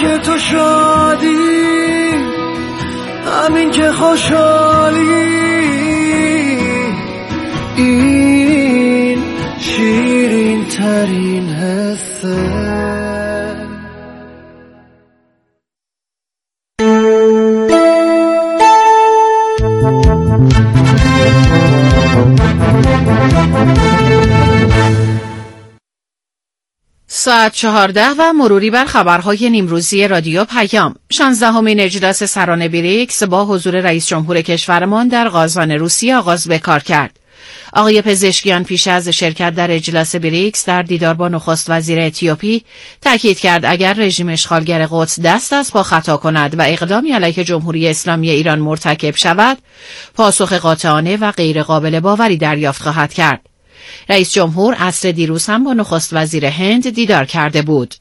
که تو شادی، همین که خوشحالی، این شیرین ترین حسه. ساعت 14 و مروری بر خبرهای نیمروزی رادیو پیام. 16مین اجلاس سران بریکس با حضور رئیس جمهور کشورمان در قازان روسیه آغاز به کار کرد. آقای پزشکیان پیش از شرکت در اجلاس بریکس در دیدار با نخست وزیر اتیوپی تاکید کرد اگر رژیم اشغالگر قدس دست از پا خطا کند و اقدامی علیه جمهوری اسلامی ایران مرتکب شود، پاسخ قاطعانه و غیر قابل باوری دریافت خواهد کرد. رئیس جمهور عصر دیروز هم با نخست وزیر هند دیدار کرده بود.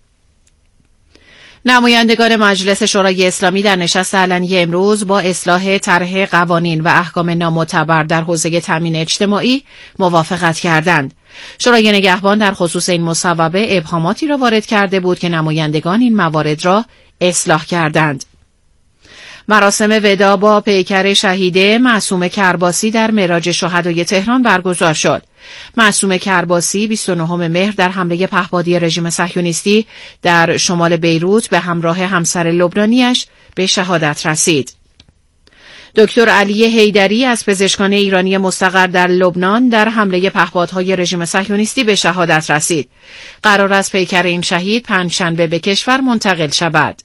نمایندگان مجلس شورای اسلامی در نشست علنی امروز با اصلاح طرح قوانین و احکام نامعتبر در حوزه تامین اجتماعی موافقت کردند. شورای نگهبان در خصوص این مصوبه ابهاماتی را وارد کرده بود که نمایندگان این موارد را اصلاح کردند. مراسم وداع با پیکر شهیده معصومه کرباسی در معراج شهدای تهران برگزار شد. معصومه کرباسی 29 مهر در حمله پهپادی رژیم صهیونیستی در شمال بیروت به همراه همسر لبنانیش به شهادت رسید. دکتر علی حیدری از پزشکان ایرانی مستقر در لبنان در حمله پهپادهای رژیم صهیونیستی به شهادت رسید. قرار است پیکر این شهید پنجشنبه به کشور منتقل شود.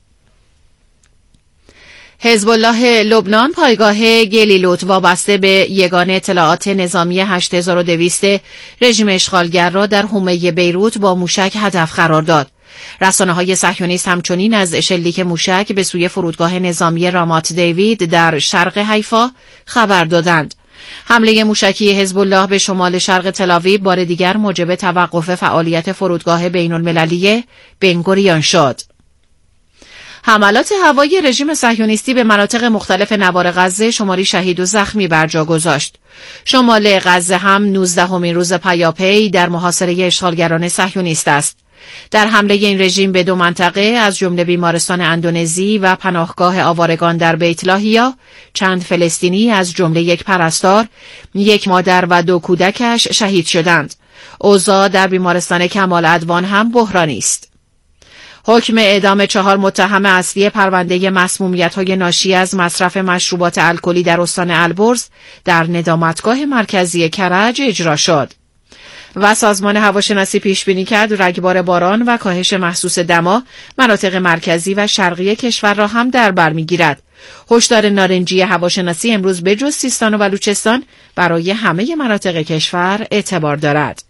حزب الله لبنان پایگاه گلیلوت وابسته به یگان اطلاعات نظامی 8200 رژیم اشغالگر را در حومه بیروت با موشک هدف قرار داد. رسانه‌های صهیونیست همچنین از شلیک موشک به سوی فرودگاه نظامی رامات دیوید در شرق حیفا خبر دادند. حمله موشکی حزب الله به شمال شرق تل‌آویو بار دیگر موجب توقف فعالیت فرودگاه بین‌المللی بن‌گوریون شد. حملات هوایی رژیم صهیونیستی به مناطق مختلف نوار غزه شماری شهید و زخمی بر جا گذاشت. شمال غزه هم 19مین روز پیاپی در محاصره اشغالگران صهیونیست است. در حمله این رژیم به 2 منطقه از جمله بیمارستان اندونزی و پناهگاه آوارگان در بیت لاهیا، چند فلسطینی از جمله 1 پرستار، 1 مادر و 2 کودکش شهید شدند. اوضاع در بیمارستان کمال عدوان هم بحرانی است. حکم اعدام 4 متهم اصلی پرونده مسمومیت‌های ناشی از مصرف مشروبات الکلی در استان البرز در ندامتگاه مرکزی کرج اجرا شد. و سازمان هواشناسی پیش بینی کرد رگبار باران و کاهش محسوس دما مناطق مرکزی و شرقی کشور را هم در بر می‌گیرد. هشدار نارنجی هواشناسی امروز بجز سیستان و بلوچستان برای همه مناطق کشور اعتبار دارد.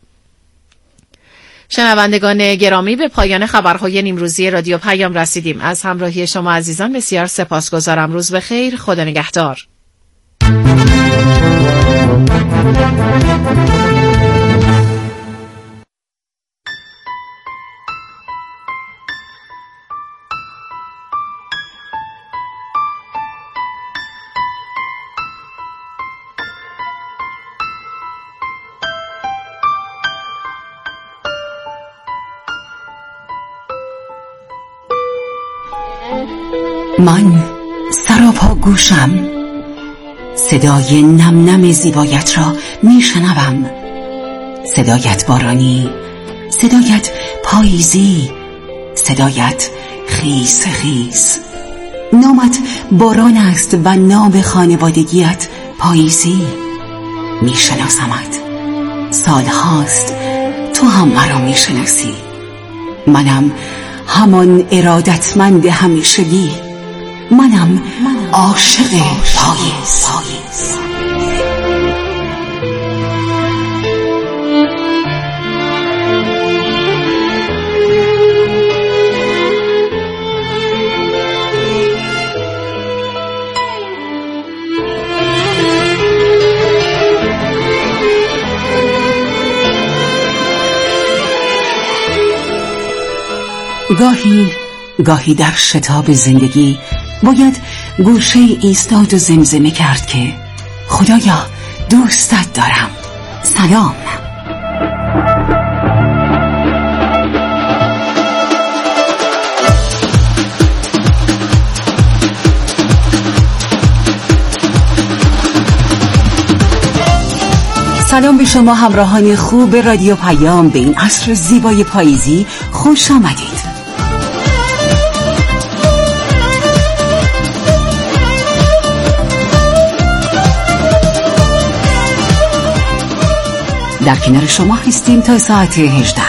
شنوندگان گرامی، به پایان خبرهای نیمروزی رادیو پیام رسیدیم. از همراهی شما عزیزان بسیار سپاسگزارم. روز بخیر، خدا نگهدار. من سراپا گوشم، صدای نم نم زیبایت را میشنوم. صدایت بارانی، صدایت پاییزی، صدایت خیس خیس. نامت باران است و نام خانوادگیت پاییزی. میشناسمت، سالهاست تو هم مرا میشناسی. منم همان ارادتمند همیشگی، منم عاشق پاییز. گاهی در شتاب زندگی باید گوشه ایستاد و زمزمه کرد که خدایا دوستت دارم، سلام. سلام به شما همراهان خوب رادیو پیام. به این عصر زیبای پاییزی خوش آمدید. در کنار شما هستیم تا ساعت 18.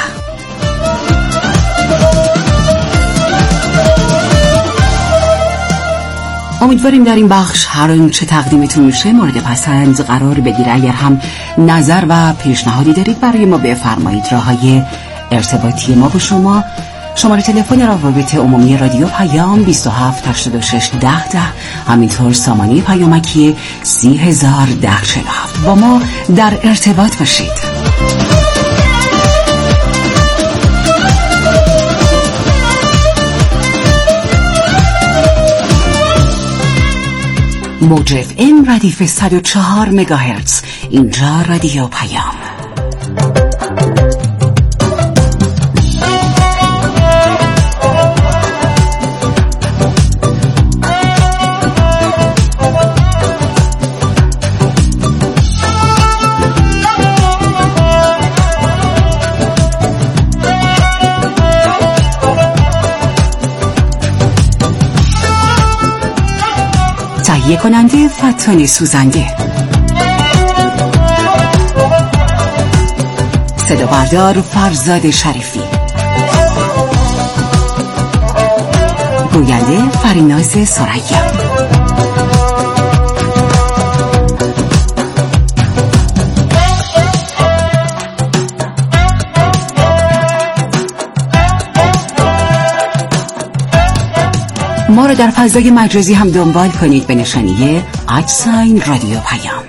امیدواریم در این بخش هر آنچه تقدیمتون میشه مورد پسند قرار بگیره. اگر هم نظر و پیشنهادی دارید برای ما بفرمایید. راههای ارتباطی ما با شما: شماره تلفن روابط عمومی رادیو پیام 27 86 10 همینطور سامانه پیامکی 301047. با ما در ارتباط باشید. موج FM ردیف 104 مگاهرتز. اینجا رادیو پیام. تهیه کننده فتانی سوزنده، صدا بردار فرزاد شریفی، گوینده فریناز سریا. ما رو در فضای مجازی هم دنبال کنید به نشانیه @رادیو پیام.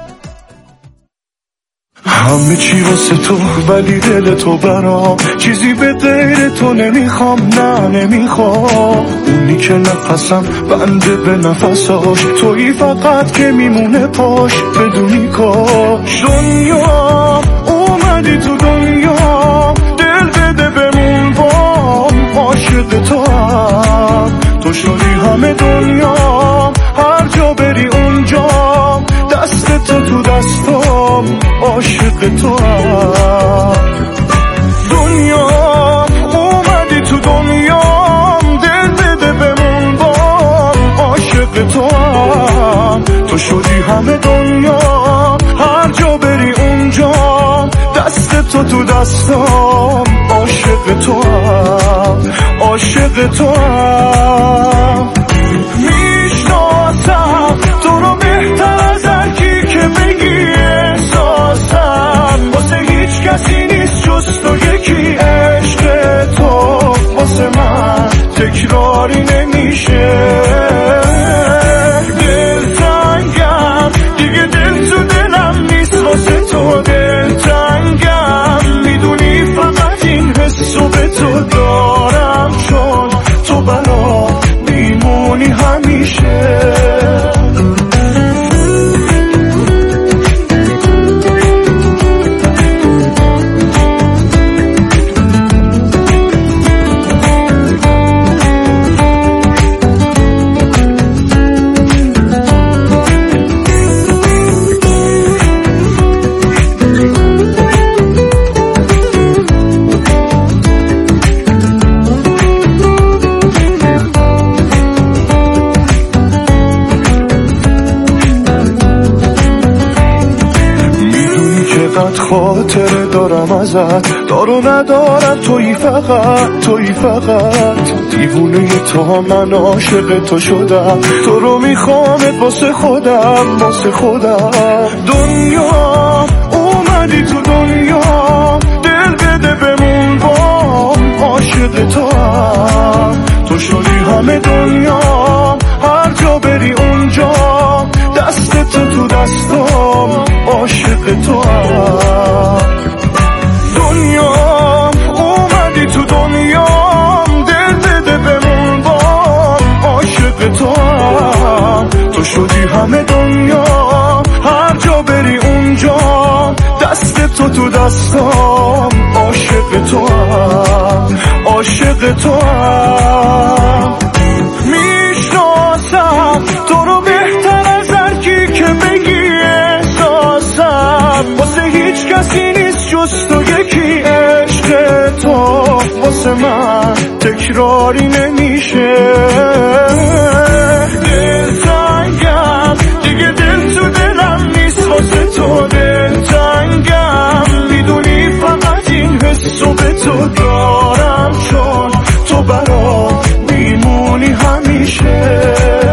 همه چی واسه تو ولی دل تو برام، چیزی به غیر تو نمیخوام، نه نمیخوام. اونی که نفسم بنده به نفساش، تویی فقط که میمونه پاش بدونی کاش. دنیا اومدی تو دنیا، دل بده بمون بام، عاشق تو هم تو شدی همه دنیا، هر جا بری اونجا دست تو دستم، عاشق تو هم. دنیا اومدی تو دنیا، دل بده بمون بام، عاشق تو هم تو شدی همه دنیا، هر جا بری اونجا دست تو دستم، عاشق تو هم، عاشق تو هم. میشناسم تو رو بهتر از هر کی که بگی احساسم، واسه هیچ کسی نیست جز تو یکی. عشق تو واسه من تکراری نمیشه، دلتنگم دیگه، دل تو دلم نیست واسه تو دلتنگم. میدونی فقط این حسو به تو دارم، چون تو برا میمونی همیشه. خاطره دارم ازت، دارو ندارم، تویی فقط، تویی فقط. دیوونه تو من عاشق تو شدم، تو رو میخوامت واسه خودم، واسه خودم. دنیا اومدی تو دنیا، دل بده بمون بام، عاشق تو هم تو شدی همه دنیا، هر جا بری اونجا دست تو دستم، عاشق تو هم. دنیا اومدی تو دنیا، دل بده بمون بام، عاشق تو هم تو شدی همه دنیا، هر جا بری اونجا دست تو دستم، عاشق تو هم، عاشق تو هم. میشناسم تو رو بهتر از هر کی که بگی احساسم، واسه واسه من تکراری نمیشه. دلتنگم دیگه، دل تو دلم نیست واسه تو. دلتنگم میدونی فقط این حسو به تو دارم، چون تو برام میمونی همیشه.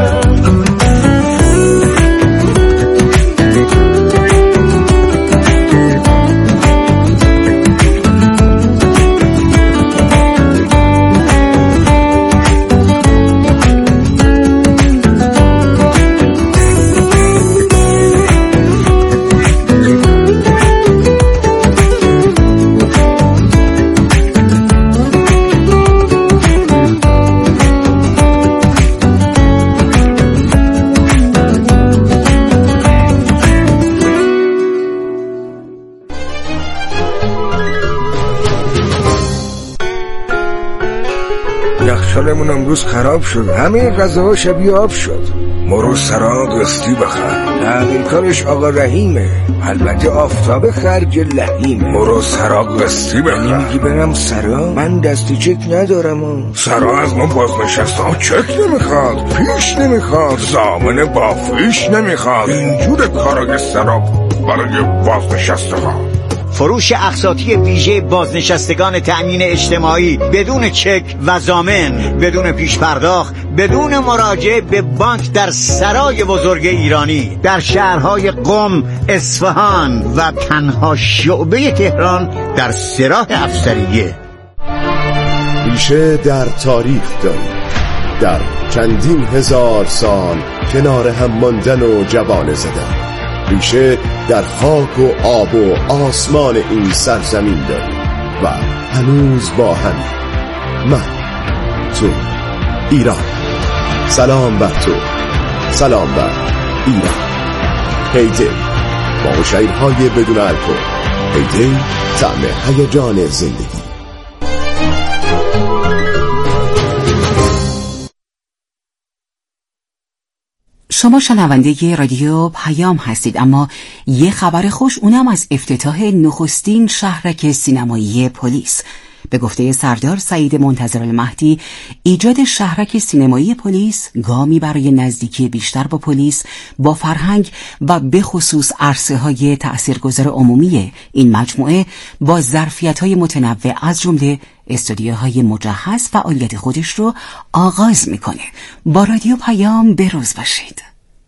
یخچالمون امروز خراب شد، همه غذاها شبیه آب شد. مرو سرا قسطی بخر، تحویل کارش آقا رحیمه، البته آفتاب خرج لحیمه. مرو سرا قسطی بخر. میگی برم سرا؟ من دستی چک ندارم. سرا از ما بازنشسته ها چک نمیخواد، پیش نمیخواد، ضامن با فیش نمیخواد. اینجور کارای سرا برای بازنشسته ها. فروش اقساطی ویژه بازنشستگان تأمین اجتماعی بدون چک و ضامن، بدون پیش پرداخت، بدون مراجعه به بانک در سرای بزرگ ایرانی در شهرهای قم، اصفهان و تنها شعبه تهران در سراح افسریه. ریشه در تاریخ داریم، در چندین هزار سال کنار هم ماندن و جوانه زدن. ریشه در خاک و آب و آسمان این سرزمین داریم و هنوز با هم. من، تو، ایران. سلام بر تو، سلام بر ایران. هیدی با شعرهای بدون الکل. هیدی طعم هیجان زندگی. شما شنونده رادیو پیام هستید، اما یه خبر خوش، اونم از افتتاح نخستین شهرک سینمایی پلیس. به گفته سردار سعید منتظر المهدی، ایجاد شهرک سینمایی پلیس گامی برای نزدیکی بیشتر با پلیس، با فرهنگ و به خصوص عرصه‌های تأثیرگذار عمومی این مجموعه با ظرفیت‌های متنوع از جمله استودیوهای مجهز فعالیت خودش رو آغاز میکنه. با رادیو پیام بروز باشید.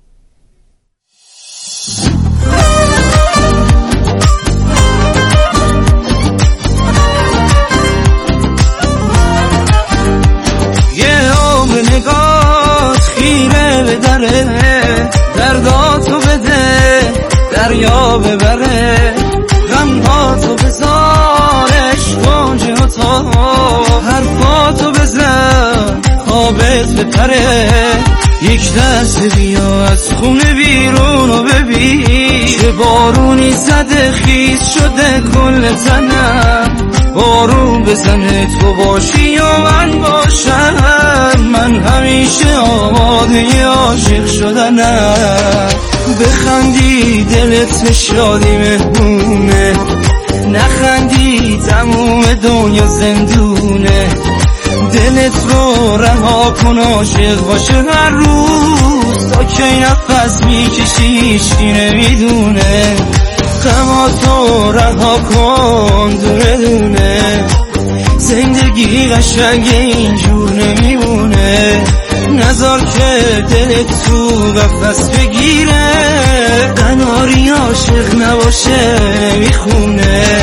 یه آب نگات خیره به دره، درداتو بده دریا ببره، غمهاتو بذارش گنجه ها تا حرفاتو بزن خوابت بپره. یک دست بیا از خونه بیرون و ببین چه بارونی زده خیز شده کل تنم. بارون بزنه تو باشی یا من باشم، من همیشه آماده عاشق شدنم. بخندی دلت شادی مهمونه، نخندی تموم دنیا زندونه. دلت رو رها کن عاشق باشه هر روز، تا کی نفس میکشی هیچکی نمیدونه. غماتو رها کن دونه دونه، زندگی قشنگ اینجور نمیمونه. نذار که دلت تو قفس بگیره، قناری عاشق نباشه نمیخونه.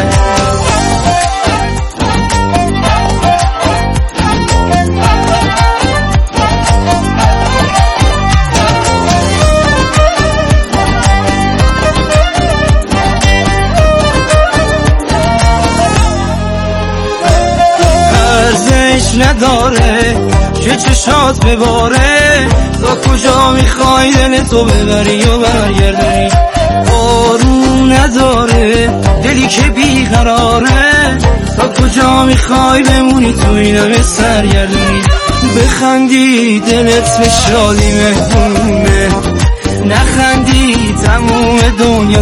نداره که چشات بباره، تا کجا میخوای دلتو ببری و برگردی. بارون نداره دلی که بیقراره، تا کجا میخوای بمونی تو اینم سرگردی. بخندی دلت به شادی مهمونه، نخندی تموم دنیا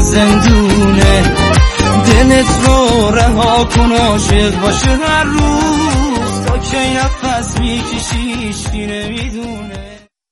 زندونه. دلت رو رها کن عاشق باشه هر روز، چه نفس میکشی هیچکی نمیدونه.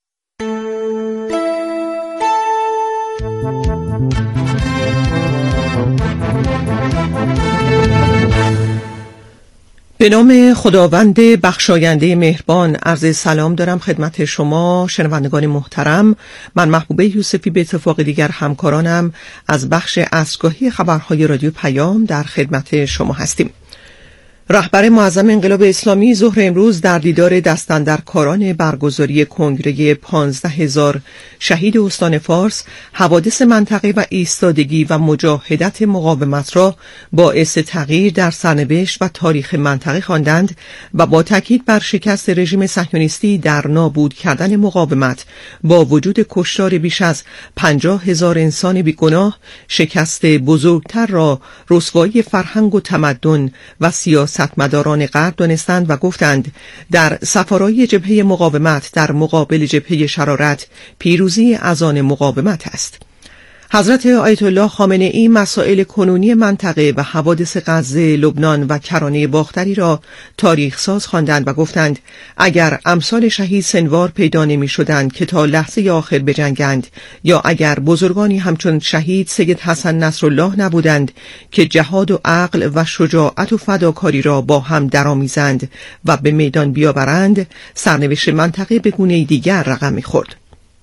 به نام خداوند بخشاینده مهربان عرض سلام دارم خدمت شما شنوندگان محترم. من محبوبه یوسفی به اتفاق دیگر همکارانم از بخش عصرگاهی خبرهای رادیو پیام در خدمت شما هستیم. رهبر معظم انقلاب اسلامی ظهر امروز در دیدار دستاندرکاران برگزاری کنگره 15,000 شهید استان فارس حوادث منطقه و ایستادگی و مجاهدت مقاومت را باعث تغییر در سرنوشت و تاریخ منطقه خواندند و با تاکید بر شکست رژیم صهیونیستی در نابود کردن مقاومت با وجود کشتار بیش از 50,000 انسان بیگناه شکست بزرگتر را رسوایی فرهنگ و تمدن و سیاستمداران غرب دانستند و گفتند در سفارای جبهه مقاومت در مقابل جبهه شرارت پیروزی از آن مقاومت است. حضرت آیت الله خامنه ای مسائل کنونی منطقه و حوادث غزه، لبنان و کرانه باختری را تاریخ ساز خواندند و گفتند اگر امثال شهید سنوار پیدا نمی شدند که تا لحظه آخر بجنگند یا اگر بزرگانی همچون شهید سید حسن نصرالله نبودند که جهاد و عقل و شجاعت و فداکاری را با هم درآمیزند و به میدان بیاورند سرنوشت منطقه به گونه دیگر رقم می‌خورد.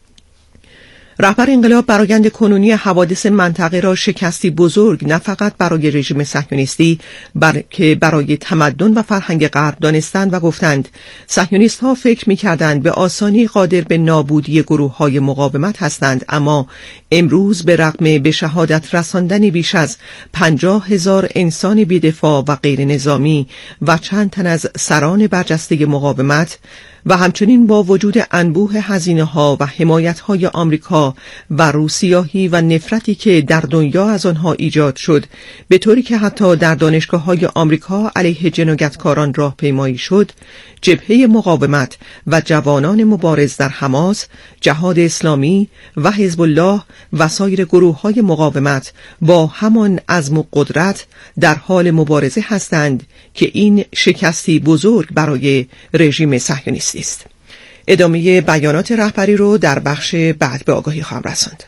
رهبر انقلاب برآیند کنونی حوادث منطقه را شکستی بزرگ نه فقط برای رژیم صهیونیستی بلکه برای تمدن و فرهنگ غرب دانستند و گفتند صهیونیست‌ها فکر می‌کردند به آسانی قادر به نابودی گروه‌های مقاومت هستند، اما امروز به رغم به شهادت رساندن بیش از 50,000 انسان بی‌دفاع و غیر نظامی و چند تن از سران برجسته مقاومت و همچنین با وجود انبوه هزینه‌ها و حمایت‌های آمریکا و روسیاهی و نفرتی که در دنیا از آنها ایجاد شد به طوری که حتی در دانشگاه‌های آمریکا علیه جنایتکاران راهپیمایی شد، جبهه مقاومت و جوانان مبارز در حماس، جهاد اسلامی و حزب الله و سایر گروه‌های مقاومت با همان عزم و قدرت در حال مبارزه هستند که این شکستی بزرگ برای رژیم صهیونیستی است. ادامه بیانات رهبری رو در بخش بعد به آگاهی خواهم رساند.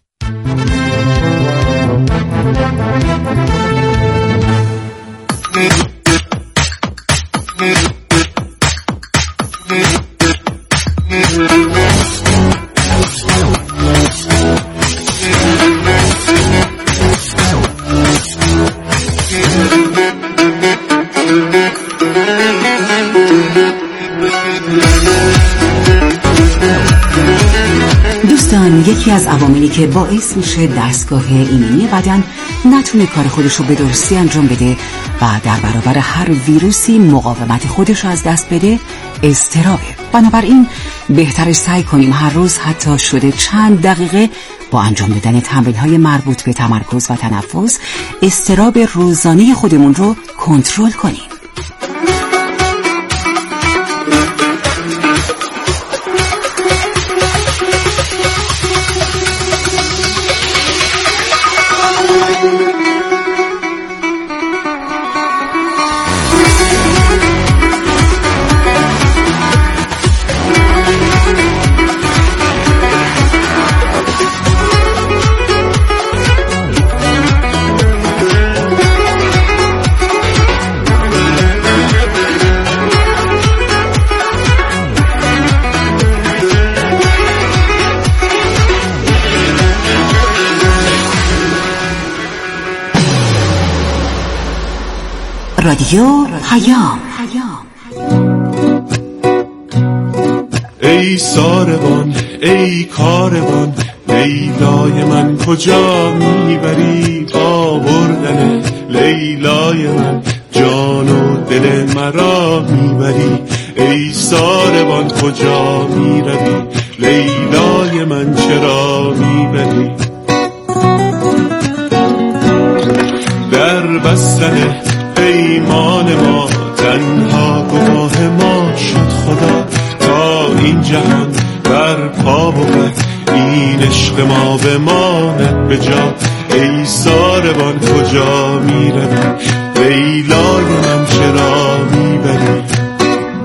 دوستان، یکی از عواملی که باعث میشه دستگاه ایمنی بدن نتونه کار خودشو به درستی انجام بده و در برابر هر ویروسی مقاومت خودش از دست بده اضطرابه. بنابراین بهتر سعی کنیم هر روز حتی شده چند دقیقه با انجام دادن تمرین‌های مربوط به تمرکز و تنفس اضطراب روزانه خودمون رو کنترل کنیم. رادیو پیام. ای ساربان ای کاروان لیلای من کجا میبری تا بردن لیلای من جان و دل مرا میبری ای ساربان کجا میروی لیلای من چرا میبری در بستن پیمان ما تنها گناه ما شد خدا تا این جهان بر پا بود این عشق ما بماند به جا ای ساربان کجا میروی لیلای من چرا میبری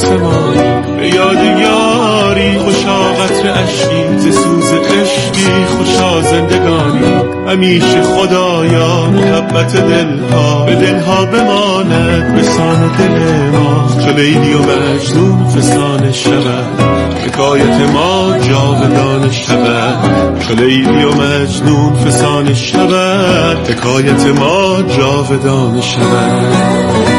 آسمانی به یاد یاری خوشا قطر اشکی ز سوز عشقی خوشا زندگانی همیشه خدایا محبت دلها به دلها بماند به سان دل ما چو لیلی و مجنون فسانه شود حکایت ما جاودانه شود چو لیلی و مجنون فسانه شود حکایت ما جاودانه شود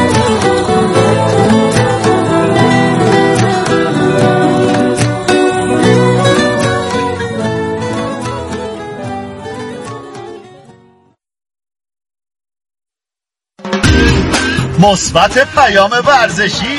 مثبت پیام ورزشی.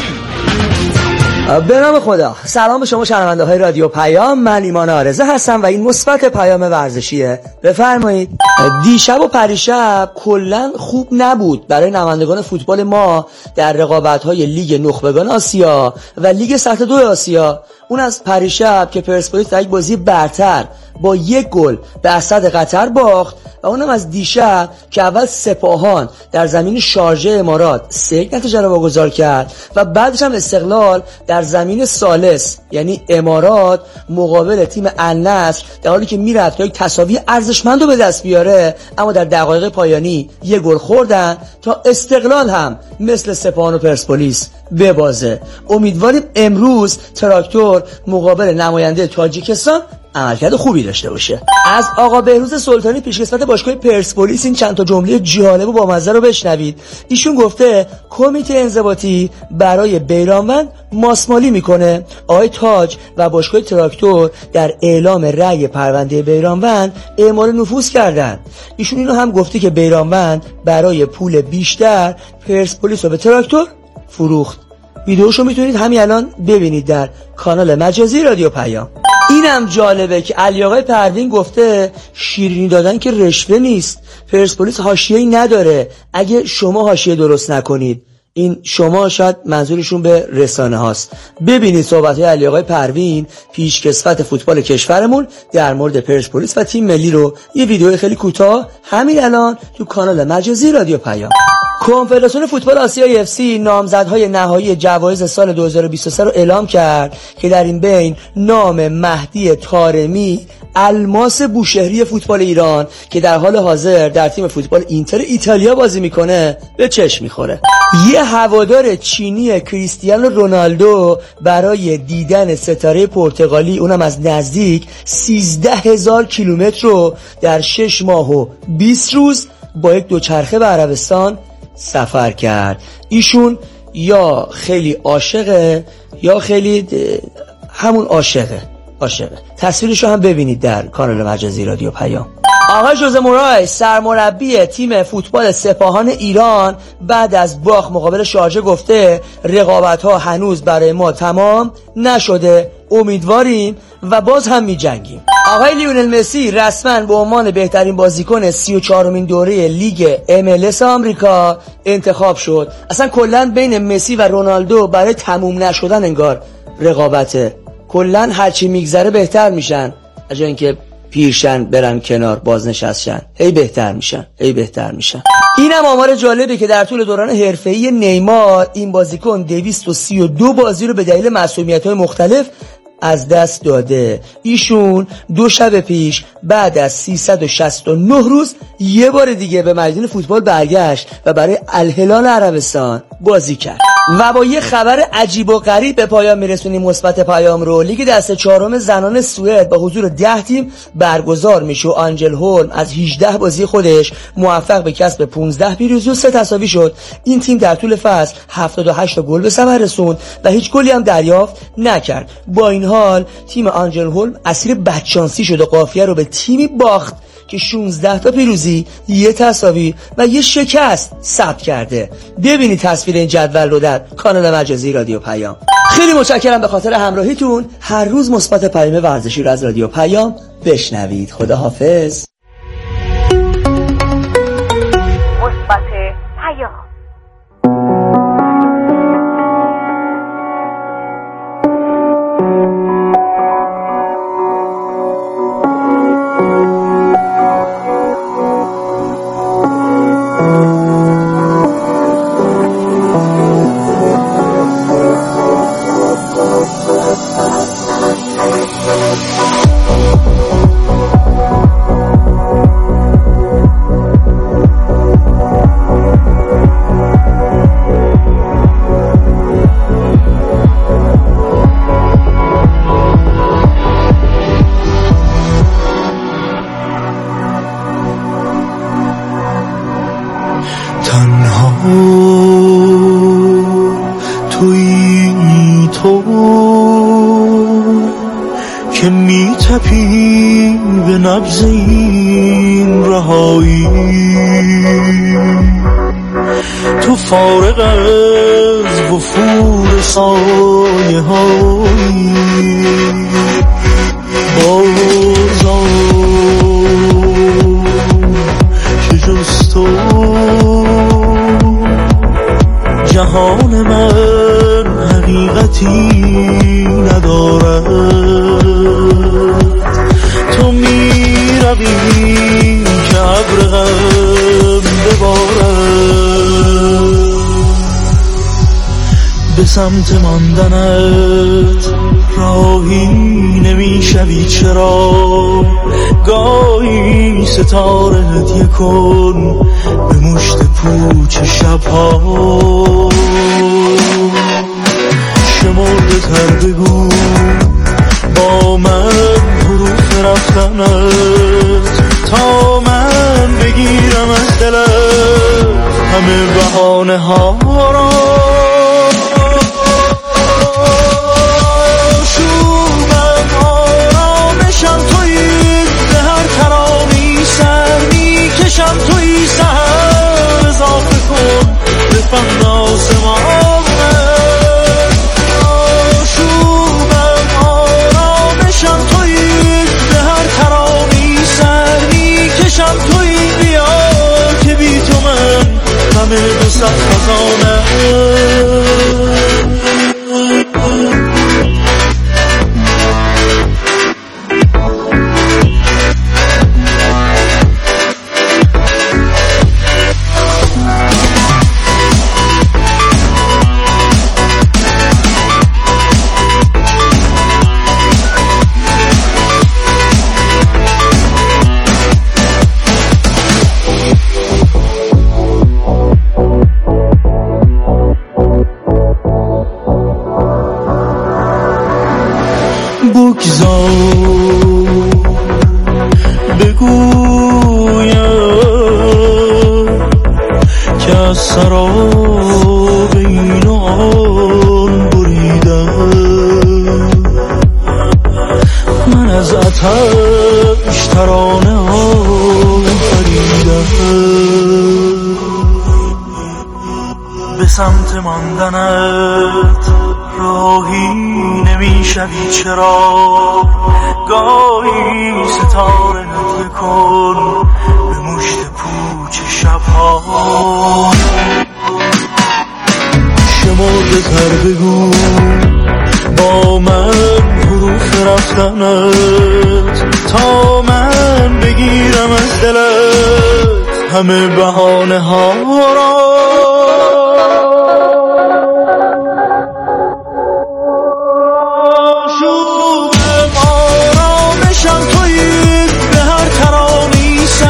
به نام خدا. سلام به شما شنونده های رادیو پیام، من ایمان آرزه هستم و این مثبت پیام ورزشیه. بفرمایید. دیشب و پریشب کلا خوب نبود برای نمایندگان فوتبال ما در رقابت‌های لیگ نخبگان آسیا و لیگ سطح 2 آسیا. اون از پریشب که پرسپولیس در یک بازی برتر با 1 گل به اسد قطر باخت و اونم از دیشب که اول سپاهان در زمین شارژه امارات 3 نتیجه رو واگذار کرد و بعدش هم استقلال در زمین ثالث یعنی امارات مقابل تیم النصر در حالی که میرفت تا یک تساوی ارزشمند رو به دست بیاره، اما در دقایق پایانی 1 گل خوردن تا استقلال هم مثل سپاهان و پرسپولیس ببازه. امیدواریم امروز تراکتور مقابل نماینده تاجیکستان عملکرد خوبی داشته باشه. از آقا بهروز سلطانی پیشکسوت باشگاه پرسپولیس این چند تا جمله جالب و بامزه رو بشنوید. ایشون گفته کمیته انضباطی برای بیرانوند ماسمالی میکنه. آقای تاج و باشگاه تراکتور در اعلام رأی پرونده بیرانوند اعمال نفوذ کردن. ایشون اینو هم گفته که بیرانوند برای پول بیشتر پرسپولیس رو به تراکتور فروخت. ویدیوشو میتونید همین الان ببینید در کانال مجازی رادیو پیام. اینم جالبه که علی آقای پروین گفته شیرینی دادن که رشوه نیست، پرسپولیس حاشیه‌ای نداره اگه شما حاشیه درست نکنید. این شما شاید منظورشون به رسانه هاست. ببینید صحبت‌های علی آقای پروین پیشکسوت فوتبال کشورمون در مورد پرسپولیس و تیم ملی رو. یه ویدیو خیلی کوتاه همین الان تو کانال مجازی رادیو پیام. کنفدراسیون فوتبال آسیای FC نامزدهای نهایی جوایز سال 2023 رو اعلام کرد که در این بین نام مهدی طارمی الماس بوشهری فوتبال ایران که در حال حاضر در تیم فوتبال اینتر ایتالیا بازی میکنه به چشم میخوره. یه هوادار چینی کریستیانو رونالدو برای دیدن ستاره پرتغالی اونم از نزدیک 13,000 کیلومتر رو در 6 ماه و 20 روز با یک دوچرخه به عربستان سفر کرد. ایشون یا خیلی عاشقه یا خیلی همون عاشقه. تصویرشو هم ببینید در کانال مجازی رادیو پیام. آقای ژوزه مورایس سرمربی تیم فوتبال سپاهان ایران بعد از باخت مقابل شارژه گفته رقابت‌ها هنوز برای ما تمام نشده، امیدواریم و باز هم می‌جنگیم. آقای لیونل مسی رسما به عنوان بهترین بازیکن 34مین دوره لیگ MLS آمریکا انتخاب شد. اصلا کلا بین مسی و رونالدو برای تموم نشدن انگار رقابته. کلا هرچی میگذره بهتر میشن، از جای اینکه پیرشن برن کنار بازنشستشن هی بهتر میشن. اینم آمار جالبی که در طول دوران حرفه‌ای نیمار این بازیکن 232 بازی رو به دلیل معصومیت‌های مختلف از دست داده. ایشون 2 شب پیش بعد از 369 روز یه بار دیگه به میدان فوتبال برگشت و برای الهلال عربستان بازی کرد. و با یه خبر عجیب و غریب به پایان میرسونیم مثبت پیام رو. لیگ دسته 4 زنان سوئد با حضور 10 تیم برگزار میشه و آنجل هولم از 18 بازی خودش موفق به کسب 15 پیروزی و 3 تساوی شد. این تیم در طول فصل 78 گل به ثمر رسوند و هیچ گلی هم دریافت نکرد. با این حال تیم آنجل هولم اسیر بدشانسی شد و قافیه رو به تیمی باخت که 16 تا پیروزی، 1 تساوی و 1 شکست ثبت کرده. ببینید تصویر این جدول رو در کانال مجازی رادیو پیام. خیلی متشکرم به خاطر همراهیتون. هر روز مثبت پیام ورزشی رو از رادیو پیام بشنوید. خداحافظ. مثبت پیام. تویی تو که میتپی به نبض این رهایی، تو فارغ از وفور سایه هایی بازم که جز تو جهان من حقیقتی ندارد. تو میروی که ابر غم ببارد، به سمت ماندنت راهی نمیشوی چرا؟ گاهی ستاره هدیه کن به مشت پوچ شبها، شمرده تر بگو با من حروف رفتنت تا من بگیرم از دلت همه بهانه ها را. شومم آرامشم تویی، به هر ترانی سر میکشم تویی، سهر اضافه کن به فهم آسمانه. شومم آرامشم تویی، به هر ترانی سر میکشم تویی، بیا که بی تو من همه دو صد خزانه. بگویم که از سراب این و آن بریدم، من از آتش ترانه آفریدم، به سمت ماندنت راهی نمیشوی چرا؟ گاهی ستاره هدیه کن به مشت پوچ شبها، شمرده تر بگو با من حروف رفتنت تا من بگیرم از دلت همه بهانه ها را.